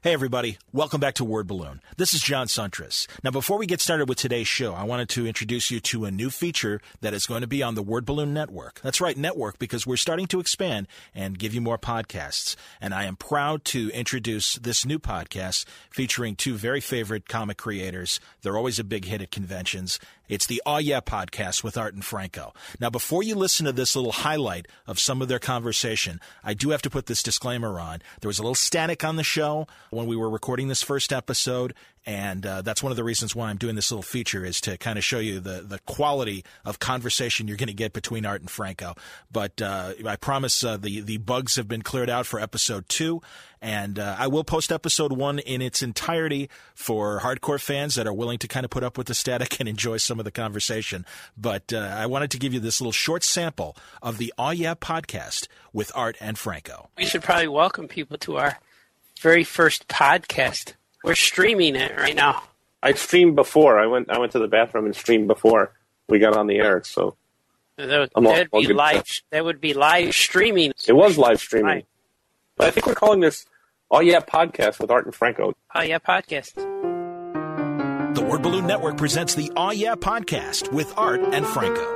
Hey, everybody. Welcome back to Word Balloon. This is John Suntress. Now, before we get started with today's show, I wanted to introduce you to a new feature that is going to be on the Word Balloon Network. That's right, network, because we're starting to expand and give you more podcasts. And I am proud to introduce this new podcast featuring two very favorite comic creators. They're always a big hit at conventions. It's the Aw Yeah podcast with Art and Franco. Now, before you listen to this little highlight of some of their conversation, I do have to put this disclaimer on. There was a little static on the show when we were recording this first episode, and that's one of the reasons why I'm doing this little feature, is to kind of show you the quality of conversation you're going to get between Art and Franco. But I promise the bugs have been cleared out for episode 2, and I will post episode 1 in its entirety for hardcore fans that are willing to kind of put up with the static and enjoy some of the conversation. But I wanted to give you this little short sample of the Aw Yeah podcast with Art and Franco. We should probably welcome people to our very first podcast. We're streaming it right now. I streamed before. I went to the bathroom and streamed before we got on the air. So that would be live streaming. It was live streaming. Right. But I think we're calling this Aw Yeah podcast with Art and Franco. Aw Yeah podcast. The Word Balloon Network presents the Aw Yeah podcast with Art and Franco.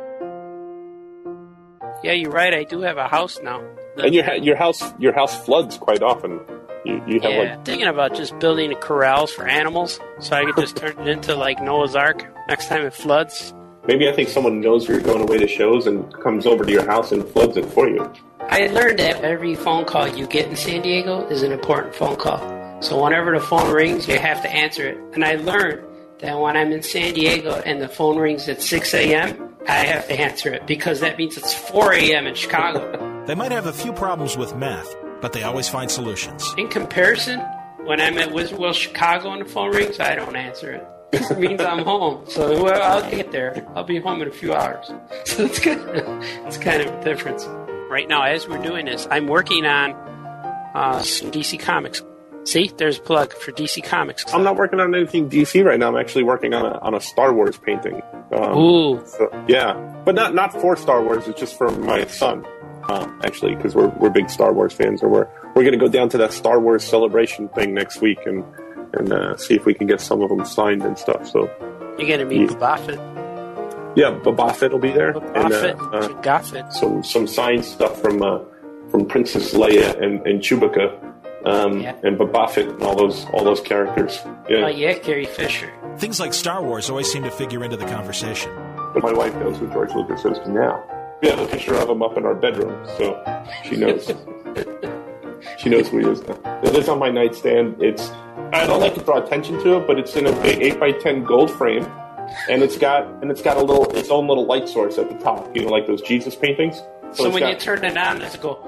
Yeah, you're right. I do have a house now. And your house floods quite often. You have thinking about just building corrals for animals so I could just turn it into like Noah's Ark next time it floods. Maybe I think someone knows you're going away to shows and comes over to your house and floods it for you. I learned that every phone call you get in San Diego is an important phone call. So whenever the phone rings, you have to answer it. And I learned that when I'm in San Diego and the phone rings at 6 a.m., I have to answer it because that means it's 4 a.m. in Chicago. They might have a few problems with math, but they always find solutions. In comparison, when I'm at Wizard World Chicago and the phone rings, I don't answer it. It means I'm home. So I'll get there. I'll be home in a few hours. So it's kind of a difference. Right now, as we're doing this, I'm working on some DC Comics. See, there's a plug for DC Comics. I'm not working on anything DC right now. I'm actually working on a Star Wars painting. Ooh. So, yeah, but not for Star Wars. It's just for my son. Actually, because we're big Star Wars fans, or we're going to go down to that Star Wars celebration thing next week and see if we can get some of them signed and stuff. So you're going to meet Boba Fett. Yeah, Boba Fett will be there. Boba Fett. Some signed stuff from Princess Leia and Chewbacca, and Boba Fett and all those characters. Yeah. Oh yeah, Carrie Fisher. Things like Star Wars always seem to figure into the conversation. But my wife knows who George Lucas is now. We have a picture of him up in our bedroom, so she knows. She knows who he is now. It is on my nightstand. I don't like to draw attention to it, but it's in a big 8x10 gold frame, and it's got its own little light source at the top. You know, like those Jesus paintings. So when you turn it on, does it go?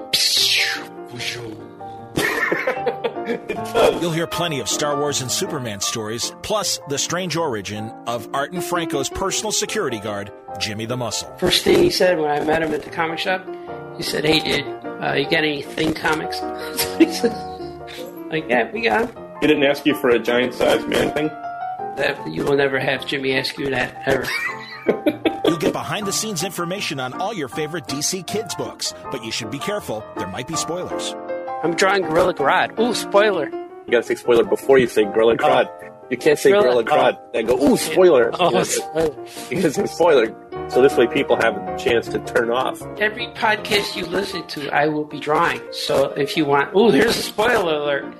It does. You'll hear plenty of Star Wars and Superman stories, plus the strange origin of Art and Franco's personal security guard, Jimmy the Muscle. First thing he said when I met him at the comic shop, he said, "Hey, dude, you got any Thing comics?" That's what he said. Like, yeah, we got them. He didn't ask you for a giant-sized man thing? You will never have Jimmy ask you that, ever. You'll get behind-the-scenes information on all your favorite DC Kids books, but you should be careful. There might be spoilers. I'm drawing Gorilla Grodd. Ooh, spoiler. You gotta say spoiler before you say Gorilla Grodd. You can't say Gorilla Grodd and go, ooh, spoiler. Because it's spoiler. So this way people have a chance to turn off. Every podcast you listen to, I will be drawing. So if you want, ooh, here's a spoiler alert.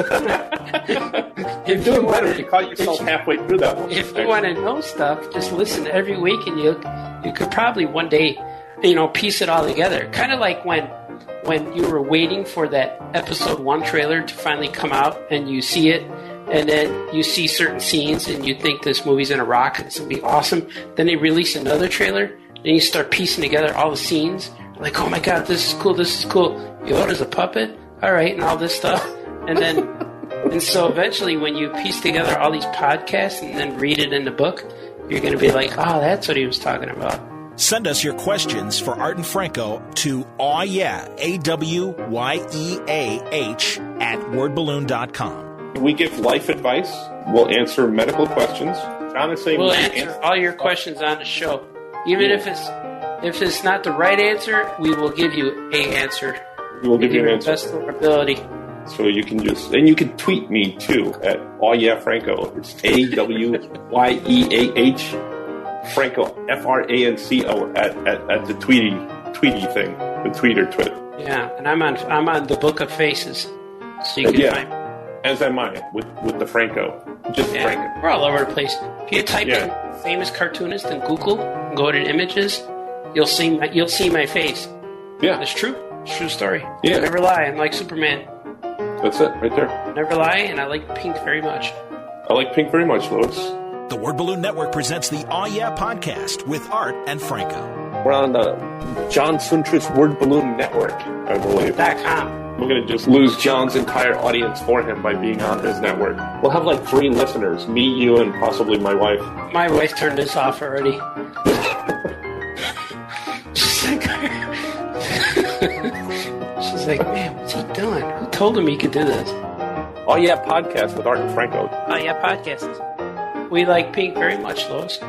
You're doing better. You caught yourself halfway through that one. If you want to know stuff, just listen every week and you could probably one day, piece it all together. Kind of like when you were waiting for that episode 1 trailer to finally come out and you see it, and then you see certain scenes and you think this movie's gonna rock and it's gonna be awesome. Then they release another trailer and you start piecing together all the scenes. Like, oh my god, this is cool. Yoda's a puppet? Alright, and all this stuff. And so eventually when you piece together all these podcasts and then read it in the book, you're gonna be like, oh, that's what he was talking about. Send us your questions for Art and Franco to awyeah, AWYEAH, @wordballoon.com. We give life advice. We'll answer medical questions. Honestly, we'll answer all your questions on the show. Even if it's not the right answer, we will give you an answer. We will give you an answer. Best of our ability. So you can and you can tweet me too at Franco. It's AWYEAH Franco, FRANCO at the Tweety thing, the Tweeter twit. Yeah, and I'm on the Book of Faces, so you can find me. As am I with the Franco. Just Franco. We're all over the place. If you type in famous cartoonist in Google and go to images, you'll see my face. Yeah, it's true. It's a true story. Yeah, I never lie. I'm like Superman. That's it, right there. Never lie, and I like pink very much. I like pink very much, Louis. The Word Balloon Network presents the Aw Yeah podcast with Art and Franco. We're on the John Suntress Word Balloon Network, I believe. .com. We're going to just lose John's entire audience for him by being on his network. We'll have like 3 listeners, me, you, and possibly my wife. My wife turned this off already. She's like, man, what's he doing? Who told him he could do this? Oh yeah, podcast with Art and Franco. Oh yeah, podcast. We like pink very much, Lois.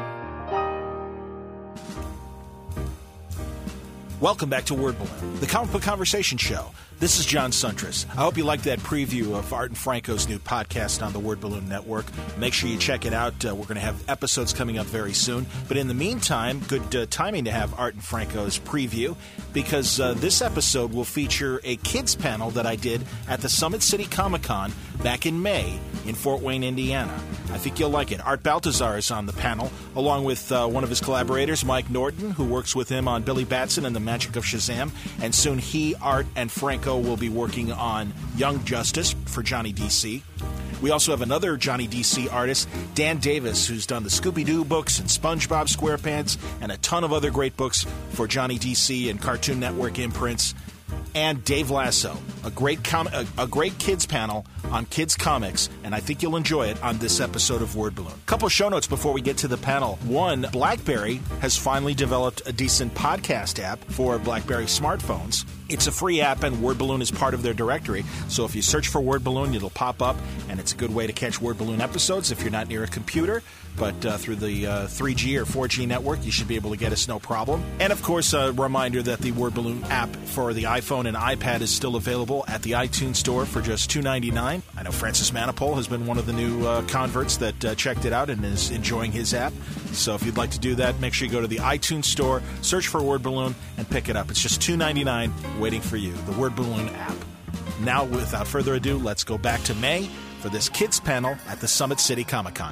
Welcome back to Word Balloon, the comic book conversation show. This is John Suntress. I hope you liked that preview of Art and Franco's new podcast on the Word Balloon Network. Make sure you check it out. We're going to have episodes coming up very soon. But in the meantime, good timing to have Art and Franco's preview, because this episode will feature a kids panel that I did at the Summit City Comic-Con back in May in Fort Wayne, Indiana. I think you'll like it. Art Baltazar is on the panel, along with one of his collaborators, Mike Norton, who works with him on Billy Batson and the Magic of Shazam. And soon he, Art, and Franco will be working on Young Justice for Johnny DC. We also have another Johnny DC artist, Dan Davis, who's done the Scooby-Doo books and SpongeBob SquarePants and a ton of other great books for Johnny DC and Cartoon Network imprints. And Dave Lasso, a great kids panel on kids comics, and I think you'll enjoy it on this episode of Word Balloon. Couple show notes before we get to the panel. One, BlackBerry has finally developed a decent podcast app for BlackBerry smartphones. It's a free app, and Word Balloon is part of their directory, so if you search for Word Balloon, it'll pop up, and it's a good way to catch Word Balloon episodes if you're not near a computer. But through the 3G or 4G network, you should be able to get us no problem. And, of course, a reminder that the Word Balloon app for the iPhone and iPad is still available at the iTunes Store for just $2.99. I know Francis Manipul has been one of the new converts that checked it out and is enjoying his app. So if you'd like to do that, make sure you go to the iTunes Store, search for Word Balloon, and pick it up. It's just $2.99 waiting for you, the Word Balloon app. Now, without further ado, let's go back to May for this kids panel at the Summit City Comic-Con.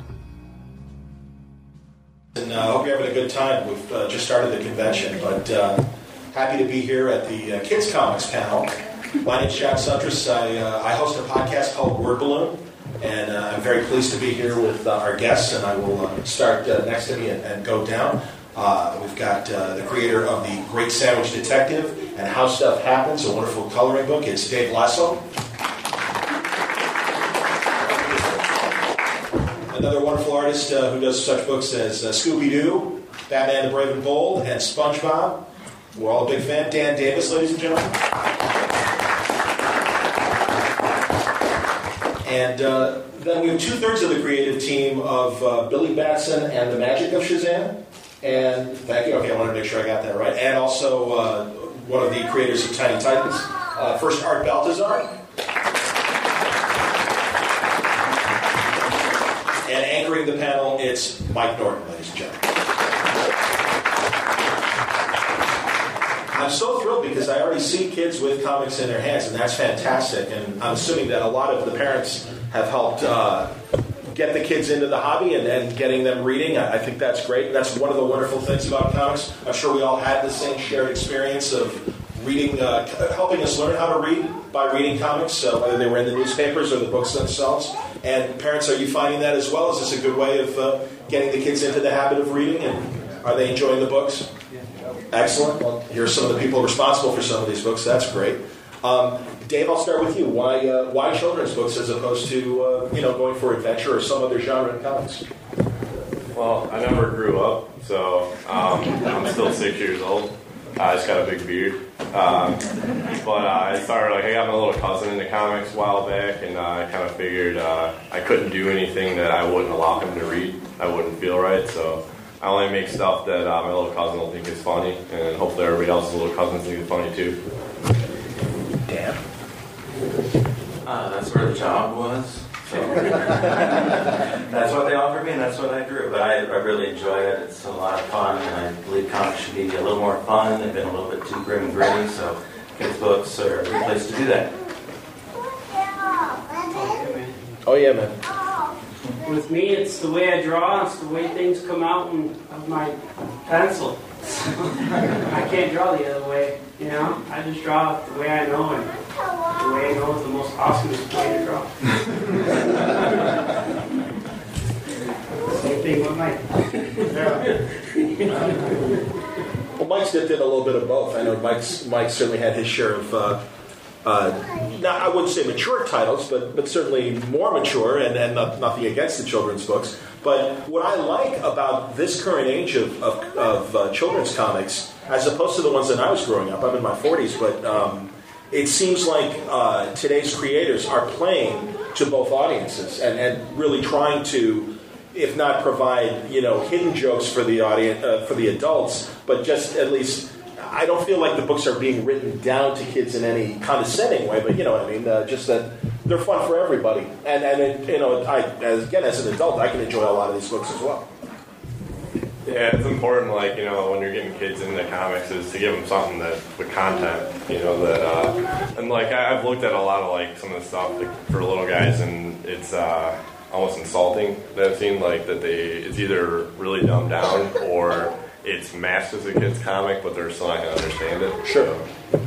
And I hope you're having a good time. We've just started the convention, but happy to be here at the Kids Comics panel. My name's John Suntress. I host a podcast called Word Balloon, and I'm very pleased to be here with our guests, and I will start next to me and go down. We've got the creator of The Great Sandwich Detective and How Stuff Happens, a wonderful coloring book. It's Dave Lasso. Another wonderful artist who does such books as Scooby-Doo, Batman the Brave and Bold, and SpongeBob. We're all a big fan. Dan Davis, ladies and gentlemen. And then we have 2/3 of the creative team of Billy Batson and the Magic of Shazam. And thank you. Okay, I want to make sure I got that right. And also one of the creators of Tiny Titans. First, Art Baltazar. And anchoring the panel, it's Mike Norton, ladies and gentlemen. I'm so thrilled because I already see kids with comics in their hands, and that's fantastic. And I'm assuming that a lot of the parents have helped get the kids into the hobby and getting them reading. I think that's great. That's one of the wonderful things about comics. I'm sure we all had the same shared experience of reading, helping us learn how to read by reading comics, whether they were in the newspapers or the books themselves. And parents, are you finding that as well? Is this a good way of getting the kids into the habit of reading? And are they enjoying the books? Excellent. Well, here are some of the people responsible for some of these books. That's great. Dave, I'll start with you. Why children's books as opposed to going for adventure or some other genre in comics? Well, I never grew up, so I'm still 6 years old. I just got a big beard. But I started, I got my little cousin into comics a while back, and I kind of figured I couldn't do anything that I wouldn't allow him to read. I wouldn't feel right, so I only make stuff that my little cousin will think is funny, and hopefully everybody else's little cousins think it's funny too. Dan? That's where the job was. So that's what they offered me, and that's what I drew. But I really enjoy it. It's a lot of fun, and I believe comics should be a little more fun. They've been a little bit too grim and gritty, so kids' books are a good place to do that. Oh, yeah, man. With me, it's the way I draw. It's the way things come out of my pencil. I can't draw the other way, you know? I just draw the way I know, and the way I know is the most awesomest way to draw. Same thing with Mike. Well, Mike's did a little bit of both. I know Mike certainly had his share of, not, I wouldn't say mature titles, but certainly more mature, and nothing against the children's books. But what I like about this current age of children's comics, as opposed to the ones that I was growing up, I'm in my 40s, but it seems like today's creators are playing to both audiences and really trying to, if not provide, hidden jokes for the audience, for the adults, but just at least, I don't feel like the books are being written down to kids in any condescending way, but you know what I mean, just that they're fun for everybody. And as an adult, I can enjoy a lot of these books as well. Yeah, it's important, when you're getting kids into comics, is to give them something with content, and I've looked at a lot of some of the stuff for little guys, and it's almost insulting that I've seen, that it's either really dumbed down or it's masked as a kid's comic, but they're still not going to understand it. Sure.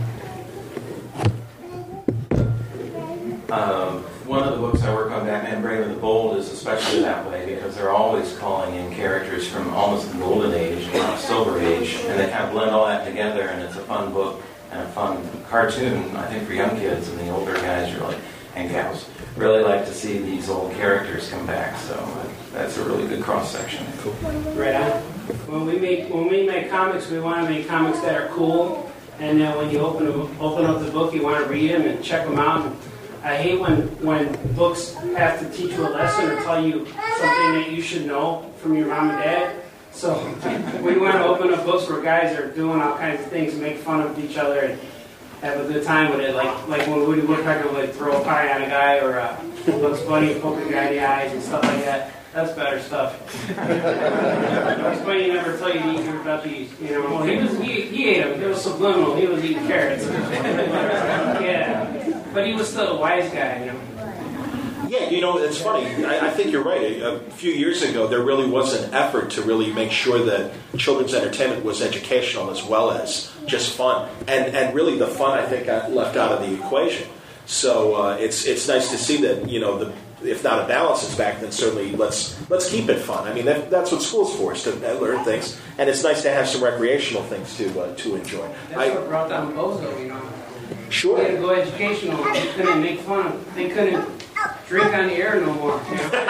One of the books I work on, Batman Brave and the Bold, is especially that way because they're always calling in characters from almost the golden age, not silver age, and they kind of blend all that together, and it's a fun book and a fun cartoon, I think, for young kids, and the older guys and gals really like to see these old characters come back, so that's a really good cross-section. Cool. Right on. When we make comics, we want to make comics that are cool, and then when you open up the book, you want to read them and check them out. And I hate when books have to teach you a lesson or tell you something that you should know from your mom and dad. So we want to open up books where guys are doing all kinds of things and make fun of each other and have a good time with it. Like when Woody Woodpecker would throw a pie on a guy, or Bugs Bunny poke a guy in the eyes and stuff like that. That's better stuff. Bugs Bunny never tell you to eat your veggies. He ate them. It was subliminal. He was eating carrots. Yeah. But he was still a wise guy, Yeah, it's funny. I think you're right. A few years ago, there really was an effort to really make sure that children's entertainment was educational as well as just fun. And really the fun, I think, got left out of the equation. So it's nice to see that, if not a balance is back, then certainly let's keep it fun. I mean, that's what school's for, is to learn things. And it's nice to have some recreational things to enjoy. That's what brought down Bozo, Sure. They had to go educational. They couldn't make fun. They couldn't drink on the air no more.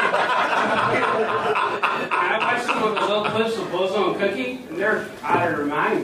I watched some of those old clips of Bozo and Cookie, and they're out of their minds.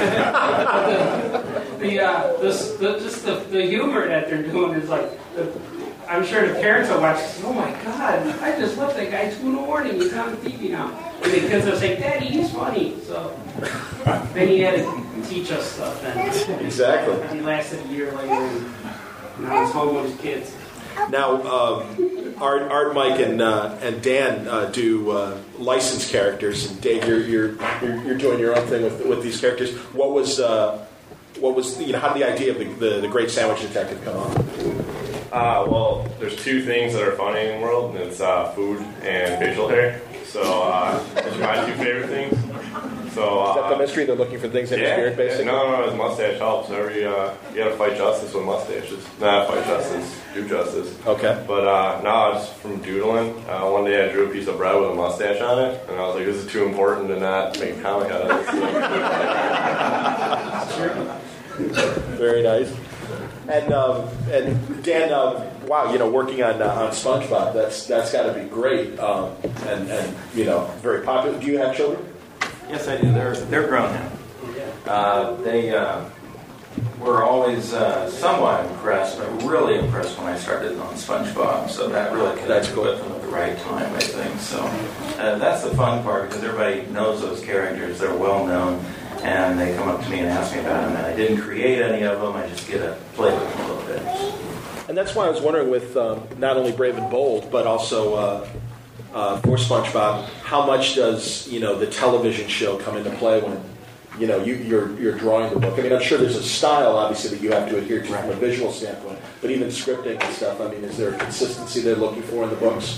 The humor that they're doing is I'm sure the parents will watch this. Oh my God! I just left that guy 2 a.m. He's on TV now, and the kids will say, "Daddy, he's funny." So then he had to teach us stuff. And exactly. He lasted a year later, and now he's home with his kids. Now, Art, Mike, and Dan do licensed characters, and Dave, you're doing your own thing with these characters. What was how did the idea of the Great Sandwich Detective come on? Well, there's 2 things that are funny in the world, and it's food and facial hair. So those are my 2 favorite things. So is that the mystery? They're looking for things in the spirit, basically? No, his mustache helps. You got to fight justice with mustaches. Not fight justice, do justice. Okay. But no, it's from doodling. One day I drew a piece of bread with a mustache on it, and I was like, this is too important to not make a comic out of this. Very nice. And Dan, wow, working on SpongeBob, that's got to be great, and very popular. Do you have children? Yes, I do. They're grown now. They were always somewhat impressed, but really impressed when I started on SpongeBob. So that really connected with them at the right time, I think. So that's the fun part, because everybody knows those characters. They're well known. And they come up to me and ask me about them. And I didn't create any of them. I just get to play with them a little bit. And that's why I was wondering with not only Brave and Bold, but also for SpongeBob, how much does the television show come into play when you're drawing the book? I mean, I'm sure there's a style, obviously, that you have to adhere to from a visual standpoint, but even scripting and stuff. I mean, is there a consistency they're looking for in the books?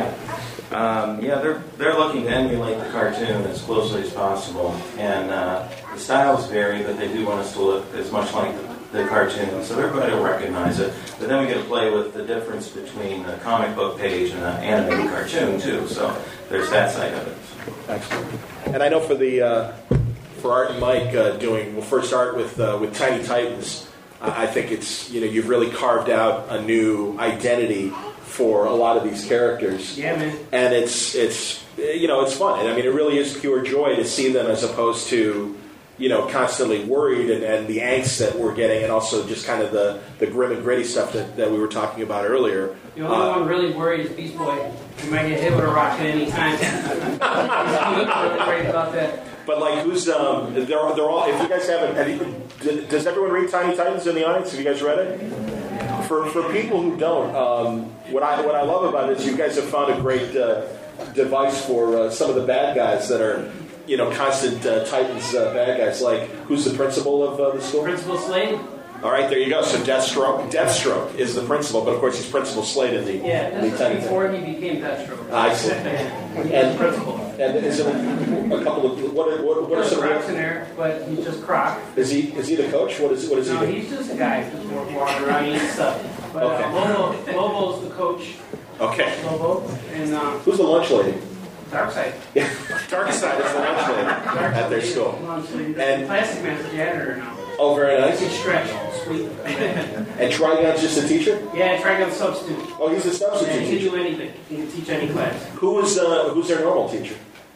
They're looking to emulate the cartoon as closely as possible, and the styles vary, but they do want us to look as much like the cartoon, so everybody will recognize it. But then we get to play with the difference between a comic book page and an animated cartoon too. So there's that side of it. Excellent. And I know for Art and Mike we'll first start with Tiny Titans. I think it's you've really carved out a new identity for a lot of these characters. Yeah, man. And it's fun. And I mean, it really is pure joy to see them as opposed to constantly worried and the angst that we're getting, and also just kind of the grim and gritty stuff that we were talking about earlier. The only one really worried is Beast Boy. He might get hit with a rock at any time. He's really worried about that. But like, who's they're all. If you guys haven't, does everyone read Tiny Titans in the audience? Have you guys read it? For people who don't, what I love about it is you guys have found a great device for some of the bad guys that are constant Titans bad guys. Like, who's the principal of the school? Principal Slade. All right, there you go. So Deathstroke is the principal, but of course he's Principal Slade in the this is before he became Deathstroke. I see. And principal. And is it a couple of what are some? Croc's in there, but he's just Croc. Is he the coach? What is he? No, he's just a guy who's walking around eating stuff. But okay. Lobo's the coach. Okay. Lobo and who's the lunch lady? Darkseid. Yeah, Darkseid is the lunch lady at their school. And Plastic Man's the janitor now. Oh, very nice. He's stretched, sweet. And Trigon's just a teacher? Yeah, Trigon's substitute. Oh, he's a substitute teacher. He can do anything. He can teach any class. Who's their normal teacher?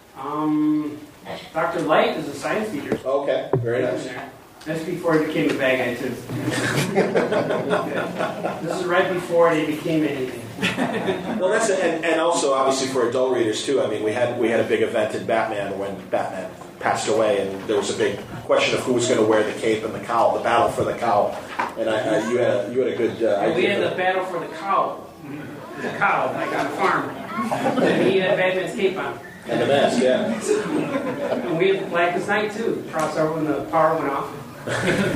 Dr. Light is a science teacher. Okay, very nice. That's before he became a bad guy, too. This is right before they became anything. Well, that's and also obviously for adult readers too. I mean, we had a big event in Batman when Batman passed away, and there was a big question of who was going to wear the cape and the cowl, the battle for the cowl. And you had a good idea. We had the battle for the cow, like on a farm. And he had Batman's cape on. And the mask, yeah. And we had Blackest Night too. Crossover when the power went off. We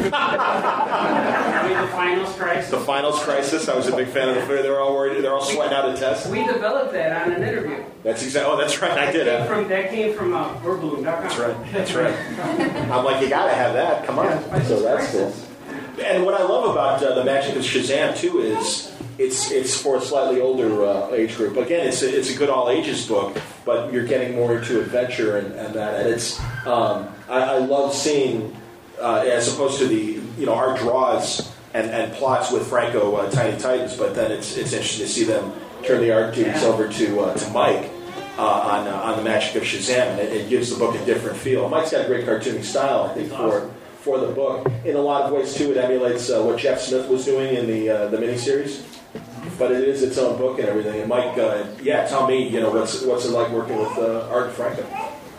had the Finals Crisis. The Finals Crisis. I was a big fan of the film. They're all worried. They're all sweating out a test. We developed that on an interview. That's exactly. Oh, that's right. That came from wordballoon.com. That's right. I'm like, you got to have that. Come on. Yeah, so that's cool. And what I love about the Magic of Shazam too is it's for a slightly older age group. Again, it's a good all ages book, but you're getting more into adventure and that. And it's I love seeing. As opposed to the our draws and plots with Franco Tiny Titans, but then it's interesting to see them turn the art duties over to Mike on the Magic of Shazam, and it gives the book a different feel. Mike's got a great cartooning style, I think, for the book. In a lot of ways too, it emulates what Jeff Smith was doing in the miniseries, but it is its own book and everything. And Mike, tell me, what's it like working with Art and Franco?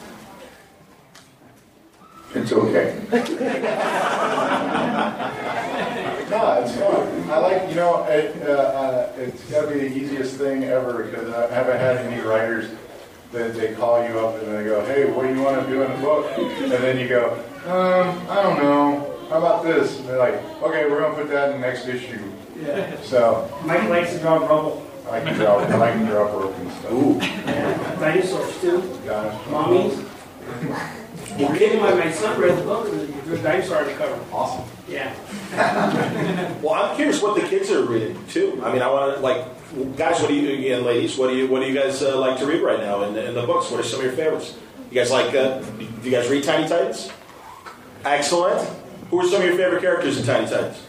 It's okay. No, it's fun. I like, it's got to be the easiest thing ever because I haven't had any writers that they call you up and they go, hey, what do you want to do in the book? And then you go, I don't know. How about this? And they're like, okay, we're going to put that in the next issue. Yeah. So Mike likes to draw rubble. I like to draw broken stuff. Ooh. Dinosaurs too. Mummies. My son read the book and he drew a dinosaur on the cover. Awesome. Yeah. Well, I'm curious what the kids are reading too. I mean, I want to guys. What do you and ladies? What do you guys like to read right now in the books? What are some of your favorites? You guys like? Do you guys read Tiny Titans? Excellent. Who are some of your favorite characters in Tiny Titans?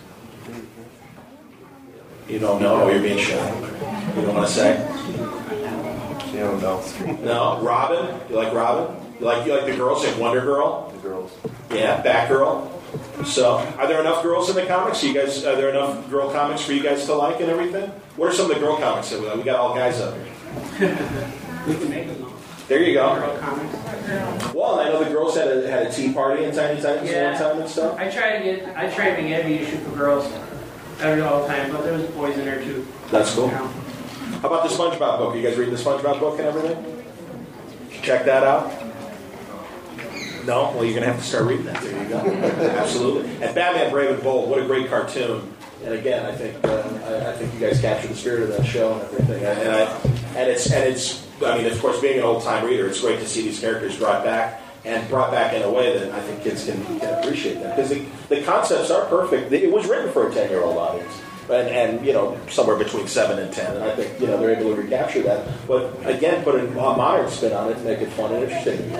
You don't know. Oh, you're being shy. You don't want to say. You don't know. No, Robin. You like Robin? You like the girls? Like Wonder Girl? The girls. Yeah, Batgirl. So, are there enough girls in the comics? Are there enough girl comics for you guys to like and everything? What are some of the girl comics that we like? We got all guys up here. We can make them though. There you go. Girl comics. Well, I know the girls had a tea party in Tiny Titans one time and stuff. I try to get every issue for girls. all the time, but there was boys in there too. That's cool. You know. How about the SpongeBob book? Are you guys reading the SpongeBob book and everything? Check that out. No? Well, you're going to have to start reading that. There you go. Absolutely. And Batman Brave and Bold, what a great cartoon. And again, I think you guys captured the spirit of that show and everything. And it's I mean, of course, being an old-time reader, it's great to see these characters brought back in a way that I think kids can appreciate them. Because the concepts are perfect. It was written for a 10-year-old audience. And somewhere between 7 and 10. And I think, they're able to recapture that. But, again, put a modern spin on it and make it fun and interesting.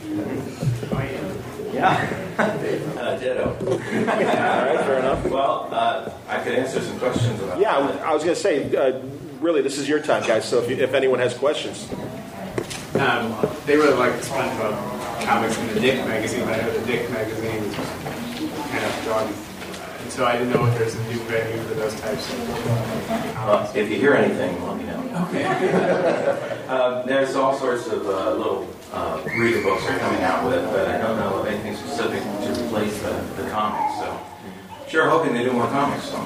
Yeah. Ditto. All right, fair enough. Well, I could answer some questions about Yeah, I was going to say, really, this is your time, guys. So if anyone has questions. They really like the SpongeBob comics in the Dick magazine, but I know the Dick magazine is kind of done. And so I didn't know if there's a new venue for those types of comics. if you hear anything, let me know. Okay. There's all sorts of little reader books they're coming out with, but I don't know of anything specific to replace the comics. So, sure, hoping they do more comics. So.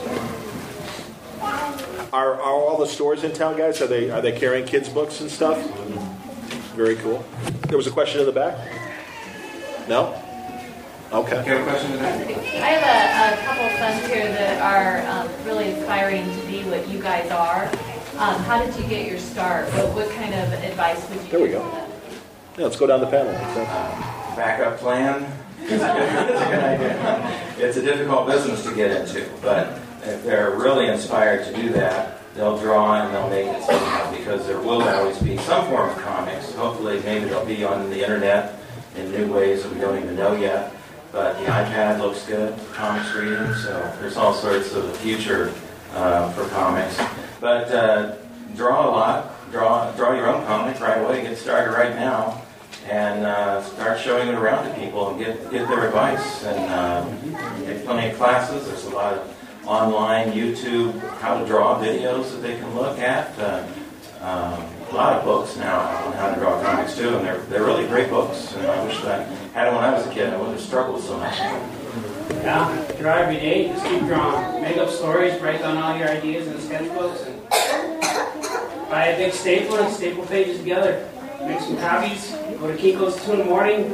Are all the stores in town, guys? Are they carrying kids' books and stuff? Very cool. There was a question in the back. No. Okay. You have a question in the back? I have a couple of sons here that are really aspiring to be what you guys are. How did you get your start? What kind of advice would you There we give go. them? Yeah, let's go down the panel. Backup plan. It's a good idea. It's a difficult business to get into, but if they're really inspired to do that, they'll draw and they'll make it somehow, because there will always be some form of comics. Hopefully, maybe they'll be on the internet in new ways that we don't even know yet. But the iPad looks good for comics reading, so there's all sorts of a future for comics. But draw a lot. Draw your own comic right away. Get started right now, and start showing it around to people and get their advice. And get plenty of classes. There's a lot of online YouTube how to draw videos that they can look at. A lot of books now on how to draw comics too, and they're really great books. And I wish that I had it when I was a kid. I wouldn't have struggled so much. Yeah, draw every day. Just keep drawing. Make up stories. Write down all your ideas in sketchbooks, and buy a big stapler and staple pages together. Make some copies. Go to Kinko's 2 in the morning.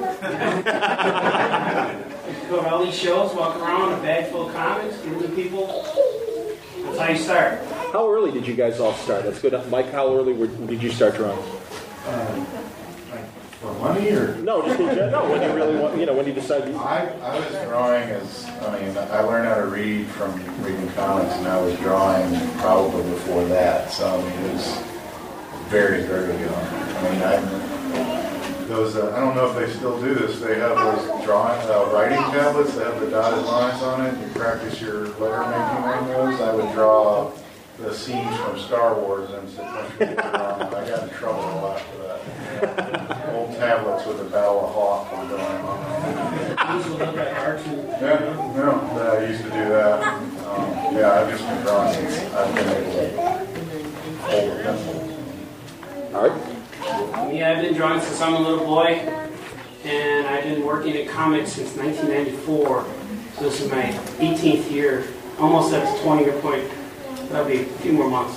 Go to all these shows. Walk around a bag full of comics. Give them to people. That's how you start. How early did you guys all start? That's good. Mike, how early did you start drawing? Like for money or? No, just in general. No, when you really want, when you decided. I was drawing I learned how to read from reading comics, and I was drawing probably before that. So it was very, very young. I don't know if they still do this. They have those writing tablets that have the dotted lines on it. You practice your letter making on those. I would draw the scenes from Star Wars and sit there on. I got in trouble a lot for that. Old tablets with the Battle of Hoth were going on. These will look like R2. Yeah, I used to do that. I've just been drawing since I've been able to hold a pencil. All right. Yeah, I've been drawing since I'm a little boy, and I've been working at comics since 1994. So this is my 18th year, almost at the 20-year point. That'll be a few more months.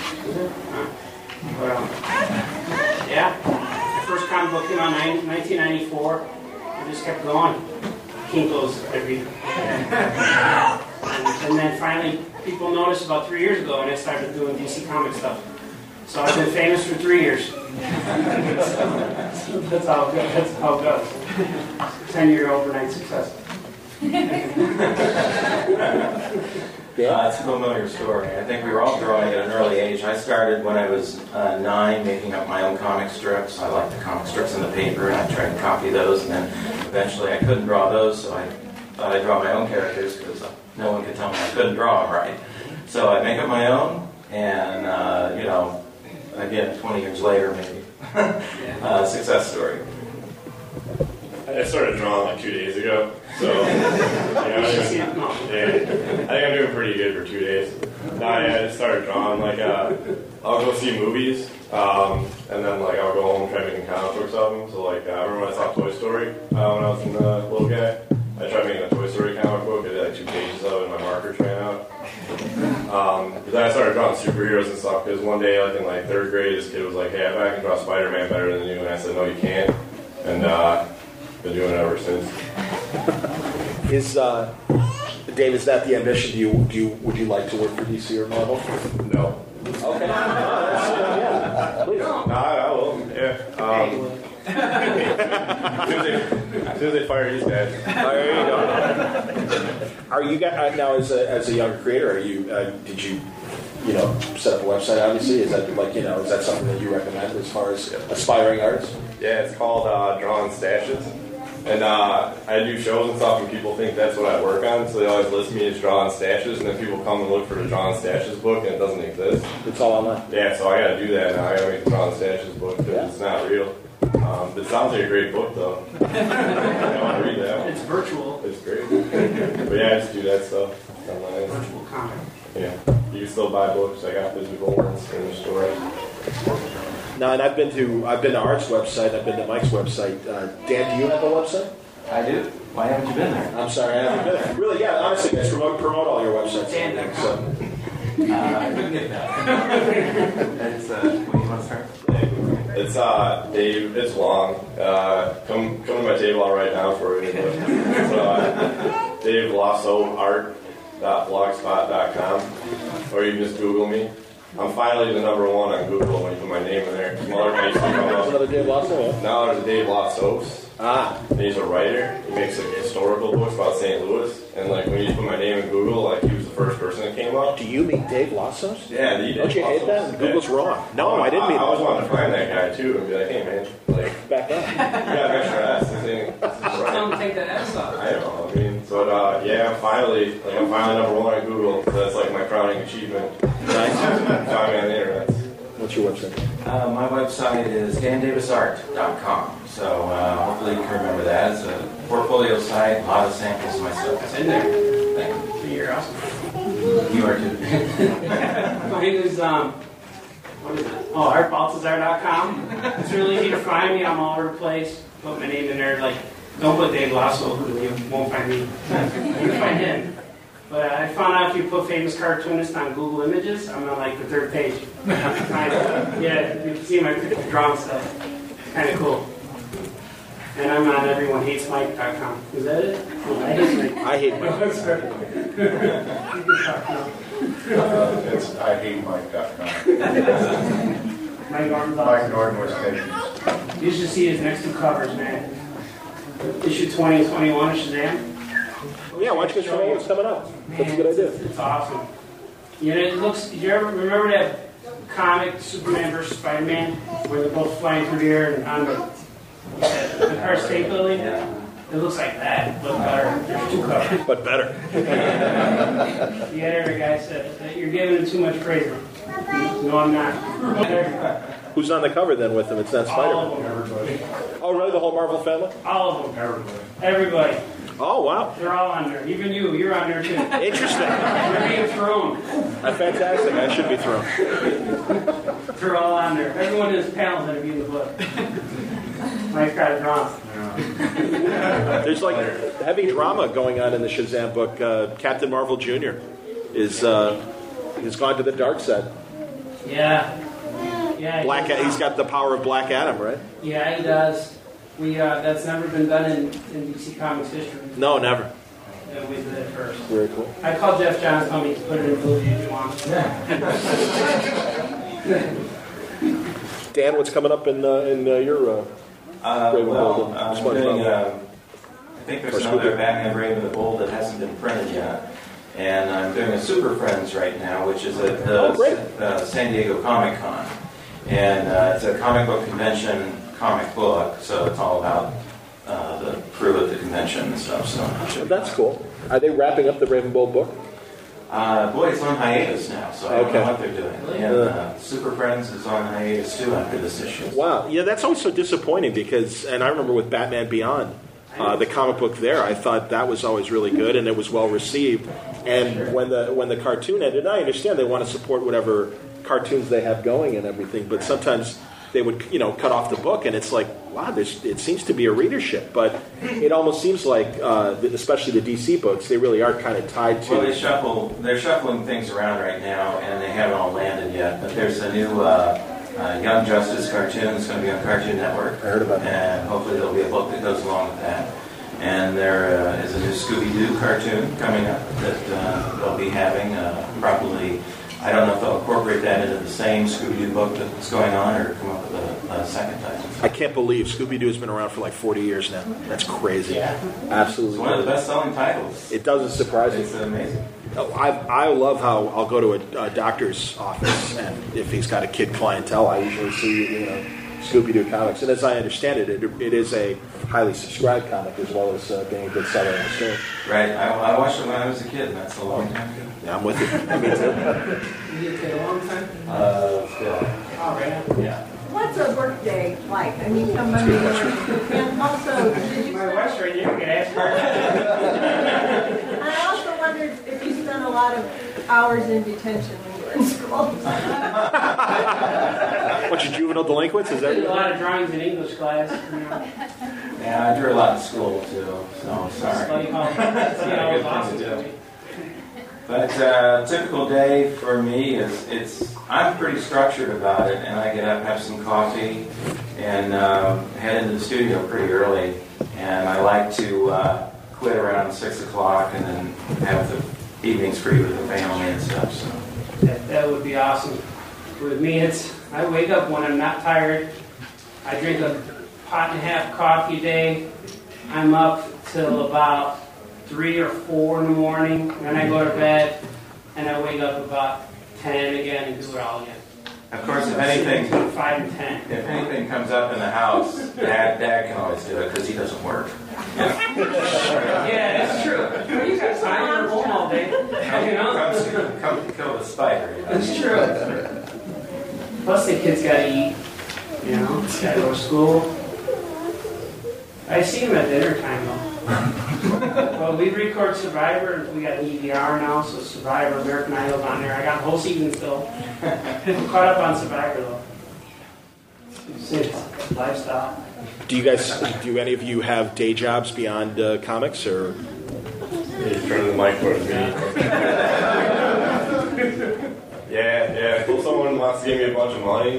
My first comic book came out in 1994. I just kept going. Kinko's every. And then finally, people noticed about 3 years ago, and I started doing DC comic stuff. So I've been famous for 3 years. That's how it goes. 10-year overnight success. It's a familiar story. I think we were all drawing at an early age. I started when I was 9, making up my own comic strips. I liked the comic strips in the paper, and I tried to copy those. And then eventually I couldn't draw those, so I thought I'd draw my own characters because no one could tell me I couldn't draw them right. So I'd make up my own, and again, 20 years later, maybe. Success story. I started drawing like 2 days ago, so I think I'm doing pretty good for 2 days. I just started drawing. I'll go see movies, and then I'll go home and try making comic books of them. So I remember when I saw Toy Story when I was a little guy. I tried making a Toy Story comic book. I did 2 pages of it, and my markers ran out. Then I started drawing superheroes and stuff, because one day, like in like 3rd grade, this kid was like, hey, I can draw Spider-Man better than you, and I said, no, you can't, and been doing it ever since. Dave, is that the ambition? Would you like to work for DC or Marvel? No. Okay. Please. No, I will. Yeah. As soon as they fire these guys. There you go. Are you guys now as a young creator? Are you did you set up a website? Obviously, is that is that something that you recommend as far as aspiring artists? Yeah, it's called Drawing Stashes. And I do shows and stuff, and people think that's what I work on, so they always list me as Drawing Stashes, and then people come and look for the Drawing Stashes book, and it doesn't exist. It's all online. Yeah, so I got to do that now. I got to make the Drawing Stashes book, because it's not real. It sounds like a great book, though. I want to read that one. It's virtual. It's great. But yeah, I just do that stuff online. Virtual comic. Yeah. You can still buy books. I got physical ones in the store. No, and I've been to Art's website. I've been to Mike's website. Dan, do you have a website? I do. Why haven't you been there? I'm sorry, I haven't been there. Really, yeah, honestly, guys, promote all your websites. Dan.com. I couldn't get that. It's, what do you want to start? It's Dave. It's long. Come to my table. I'll write down for you. It's Dave Lasso Art.blogspot.com, or you can just Google me. I'm finally the #1 on Google when you put my name in there. Another Dave Lasso? Now there's a Dave Lassos. And he's a writer. He makes like historical books about St. Louis. And like when you put my name in Google, like he was the first person that came up. Do you meet Dave Lassos? Yeah, he did. Don't you hate that? Google's wrong. No, I didn't meet him. I always wanted to find that guy too and be like, hey man, like back up. You got an extra ass. This ain't Tell him to take that ass off. I know. I mean, but yeah, I'm finally #1 on Google. So that's like my crowning achievement. Nice. Find me on the internet. What's your website? My website is dandavisart.com. So hopefully you can remember that. It's a portfolio site, a lot of samples of my stuff. It's in there. Thank you. You're awesome. You are too. Mine is, what is it? Oh, artbaltazar.com. It's really easy to find me. I'm all over the place. Put my name in there. Like, don't put Dave Lasso, who you won't find me. You can find him. But I found out if you put famous cartoonist on Google Images, I'm on like the 3rd page. Yeah, you can see my drawn stuff. Kind of cool. And I'm on everyonehatesmike.com. Is that it? Oh, I hate Mike. I hate Mike. It's IHateMike.com. Mike Norton. Mike Norton was taking. You should see his next 2 covers, man. Issue 20 and 21 of Shazam. Yeah, why don't you show me what's coming up? That's a good idea. It's awesome. Yeah, it looks. Did you ever remember that comic Superman versus Spider-Man, where they're both flying through the air and on the Empire State Building? Yeah. It looks like that, but better. There's 2 covers. But better. The editor guy said that you're giving it too much praise. No, I'm not. Who's on the cover then with him? It's not Spider-Man. All of them. Everybody. Oh, really? The whole Marvel family? All of them. Everybody. Oh, wow. They're all on there. Even you're on there too. Interesting. You're being thrown. Fantastic. I should be thrown. They're all on there. Everyone is pals that are in the book. Mike got it drawn. There's like heavy drama going on in the Shazam book. Captain Marvel Jr. has gone to the dark side. Yeah. He's got the power of Black Adam, right? Yeah, he does. That's never been done in DC Comics history. No, never. Yeah, we did it first. Very cool. I called Jeff Johns, told me to put it in blue if you want. Dan, what's coming up in your I'm doing, I think there's another Batman Brave and the Bold that hasn't been printed yet. And I'm doing a Super Friends right now, which is at the San Diego Comic Con. And it's a comic book convention comic book, so it's all about the crew at the convention and stuff. So that's cool. Are they wrapping up the Brave and Bold book? Boy, it's on hiatus now, so I don't know what they're doing. And Super Friends is on hiatus too after this issue. Wow, yeah, that's always so disappointing because, and I remember with Batman Beyond, the comic book there, I thought that was always really good and it was well received. And when the cartoon ended, I understand they want to support whatever cartoons they have going and everything, but sometimes they would cut off the book, and it's like, wow, it seems to be a readership, but it almost seems like, especially the DC books, they really are kind of tied to. Well, they're shuffling things around right now, and they haven't all landed yet. But there's a new Young Justice cartoon that's going to be on Cartoon Network. I heard about that. And hopefully there'll be a book that goes along with that. And there is a new Scooby-Doo cartoon coming up that they'll be having probably. I don't know if they'll incorporate that into the same Scooby-Doo book that's going on or come up with a second title. I can't believe Scooby-Doo has been around for like 40 years now. That's crazy. Yeah. Absolutely. It's one of the best-selling titles. It doesn't surprise me. It's amazing. I love how I'll go to a doctor's office, and if he's got a kid clientele, I usually see Scooby-Doo comics. And as I understand it, it is a highly subscribed comic as well as being a good seller in the store. Right. I watched it when I was a kid, and that's a long time ago. Yeah, I'm with you. Me too. You did it a long time? Still. Oh, right. Yeah. What's a work day like? I mean, come Monday morning. And also, did you My wife's right here. You can ask her. I also wondered if you spent a lot of hours in detention when you were in school. What, you juvenile delinquents? Is I did a that? lot of drawings in English class. Yeah, I drew a lot in school too, so I'm sorry. Study hall. Good thing to do. But typical day for me is I'm pretty structured about it, and I get up, have some coffee, and head into the studio pretty early. And I like to quit around 6 o'clock, and then have the evenings free with the family and stuff. So That would be awesome. With me, I wake up when I'm not tired. I drink a pot and a half coffee a day. I'm up till about 3 or 4 in the morning. Then I go to bed, and I wake up about 10 again and do it all again. of course, if anything, Between 5 and 10. if anything comes up in the house, Dad can always do it because he doesn't work. Yeah, that's true. You got time. You're home all day. Come kill the spider. That's true. Plus, the kids got to eat. Got to go to school. I see them at dinner time, though. Well, we record Survivor. We got EVR now, so Survivor, American Idol's on there. I got the whole season still. I'm caught up on Survivor, though. It's lifestyle. Do any of you have day jobs beyond comics, or? He's turning the mic towards me. Yeah. Well, someone wants to give me a bunch of money.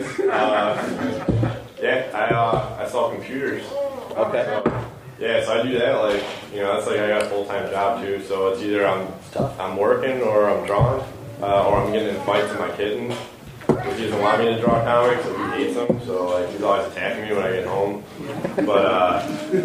I sell computers. Okay. So I do that. That's I got a full-time job too. So it's either I'm working or I'm drawing, or I'm getting in fights with my kitten. He doesn't want me to draw comics, so he hates them. So he's always attacking me when I get home. But